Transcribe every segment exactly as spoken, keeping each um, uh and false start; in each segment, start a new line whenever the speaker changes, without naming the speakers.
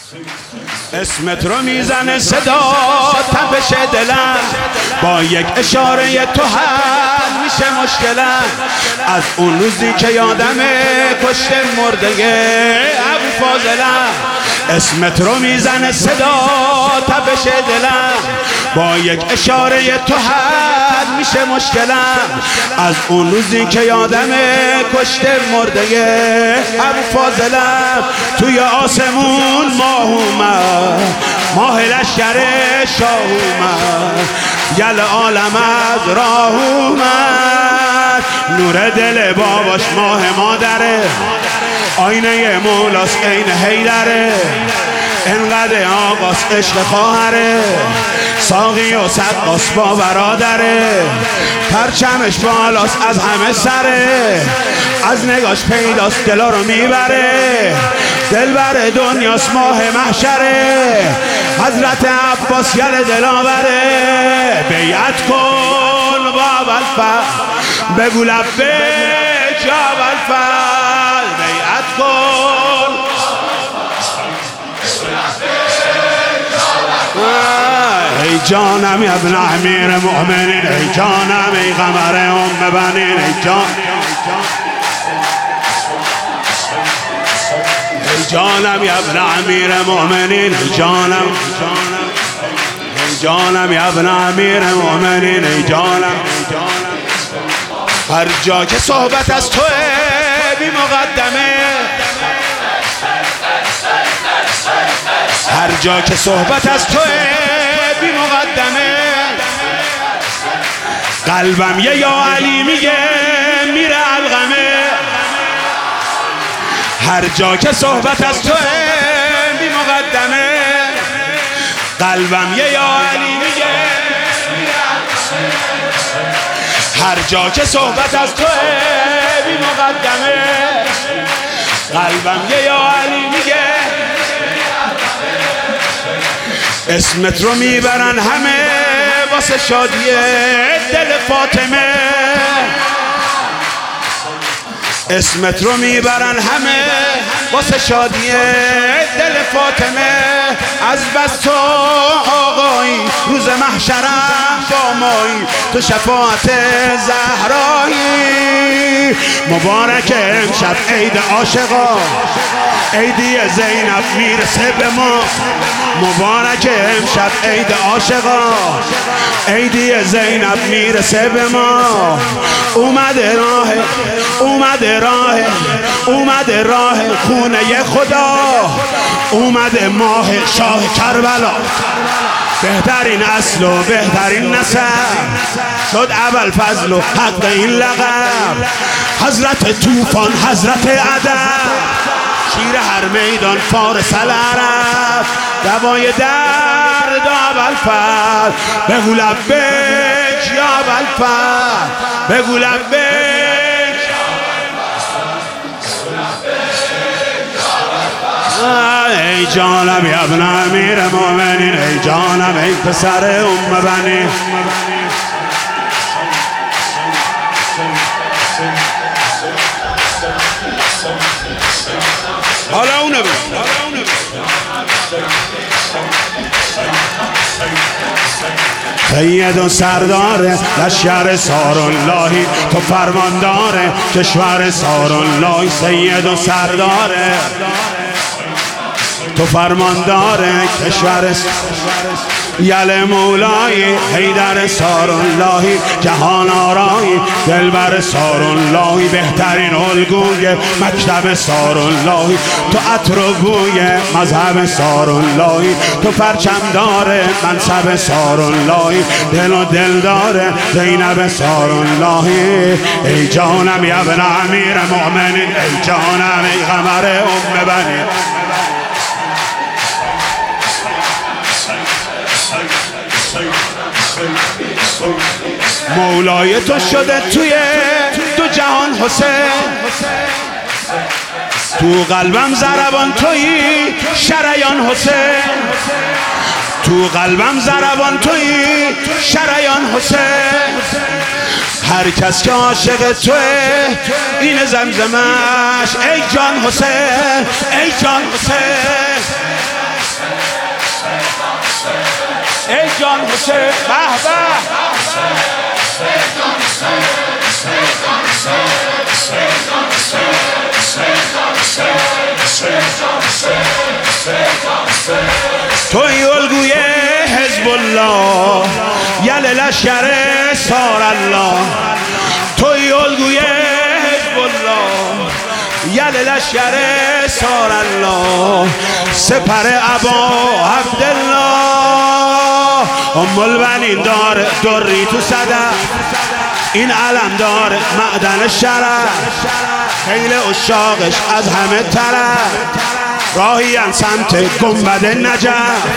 اسمت رو میزنه صدا تپش دلم، با یک اشاره تو حل میشه مشکلم. از اون روزی که یادمه کشته مرده ابوالفاضلم، اسمت رو میزنه صدا تپش دلم، با یک اشاره تو حل میشه مشکلم. از اون روزی که یادمه کشته مرده ابوالفاضلم. توی آسمون ماه اومد، ماه لشکر شاه اومد، گل عالم از راه اومد. نور دل باباش ماه مادره، آینه مولاس عین حیدره. انقدر آقاس عشق خواهره، ساقی و سقاس با برادره. پرچمش بالاس از همه سره، از نگاش پیداست دلا رو میبره. دلبر دنیاست ماه محشره، حضرت عباس گل دلاوره. بیعت کن با ابوالفضل، بگو لبیک یا ابوالفضل. بیعت کن ای جانم ای ابن امیر مؤمنین، ای جانم ای قمر ام بنین، ای جان ای جانم ای ابن امیر مؤمنین، ای جانم ای جانم ای ابن امیر مؤمنین، ای جانم. هر جا که صحبت از توه بی مقدمه، هر جا که صحبت از توه بی مقدمه. قلبم یه یا علی میگه میره الغمه، هر جا که صحبت از توه بی مقدمه. قلبم یه یا علی میگه میره الغمه، هر جا که صحبت از توه بی مقدمه. قلبم یه یا علی میگه. اسمت رو میبرن همه واسه شادی دل فاطمه، اسمت رو میبرن همه واسه شادی دل فاطمه. از بس تو آقایی روز محشرم با مایی، تو شفاعت زهرایی. مبارک امشب عید عاشقا، عیدی زینب میرسه به ما. مبارک امشب عید عاشقا، عیدی زینب میرسه به ما. اومده راه اومده راه اومده راه خونه خدا، اومده ماه شاه کربلا. بهترین اصل و بهترین نسب شد ابوالفضل و حق این لقب. حضرت طوفان حضرت ادب، شیر هر میدان فارس العرب. دوای درد ابوالفضل، بگو لبیک یا ابوالفضل، بگو لبیک. ای جانم ای ابن امیر مؤمنین، ای جانم ای پسر ام بنین. حالا اونه بگو سید و سردار لشکر ساراللهی، تو فرماندار کشور ساراللهی. سید و سردار تو فرماندار کشور یل مولای حیدر ساراللهی. جهان آرای دلبر ساراللهی، بهترین الگوی مکتب ساراللهی. تو عطر و بوی مذهب ساراللهی، تو پرچمدار منصب ساراللهی. دل و دلدار زینب ساراللهی. ای جانم ای ابن امیر مؤمنین، ای جانم ای قمر ام بنین. مولای تو شده توی دو جهان حسین، تو قلبم ضربان تویی شریان حسین، تو قلبم ضربان تویی شریان حسین. هر کس که عاشق توه این زمزمش ای جان حسین، ای جان حسین. سلطان حسین به به توی الگوی حزب الله یل لشکر سار الله توی الگوی حزب الله یل لشکر سار الله سپر ابا عبدالله ام البنین دار دری تو صدف این علم دار معدن شرف خیل اشاقش از همه طرف راهیان سمت گنبد نجف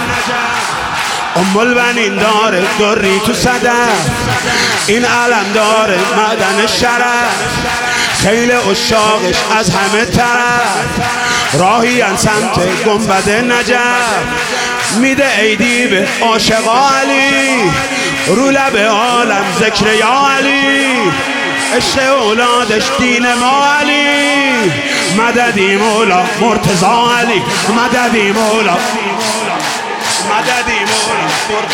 ام البنین دار دری تو صدف این علم دار معدن شرف خیل اشاقش از همه طرف راهیان سمت گنبد نجف میده عیدی به عاشقا علی رو لب عالم ذکر یا علی عشق اولادش دین ما علی مددی مولا مرتضا علی مددی مولا مددی مولا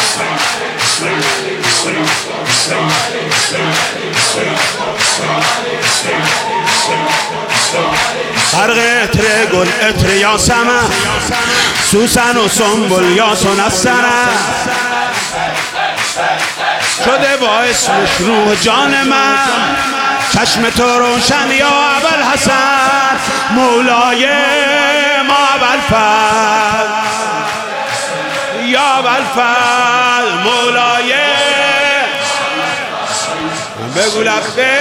فرق عطر گل عطر یاسمن سوسن و سنبل یاسون از سرن شده باعث روح جان من چشم تو روشن یا ابوالحسن مولای ما ابوالفضل یا ابوالفضل مولای بگو لبه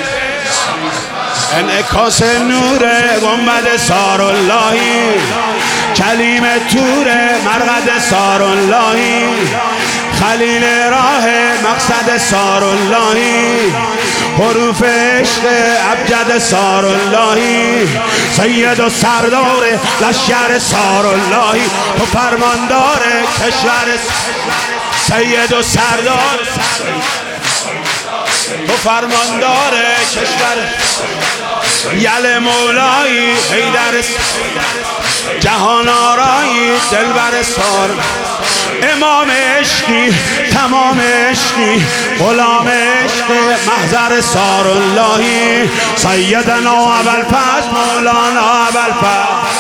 انعکاس نور گنبد ساراللهی کلیم تور مرقد ساراللهی خلیل راه مقصد ساراللهی حروف عشق ابجد ساراللهی سید و سردار لشکر ساراللهی تو فرماندار کشور سید و سردار تو فرماندار کشور یل مولایی حیدر جهان آرایی دلبر سار امام عشقی تمام عشقی غلام عشق محضر ساراللهی سیدنا ابوالفضل مولانا ابوالفضل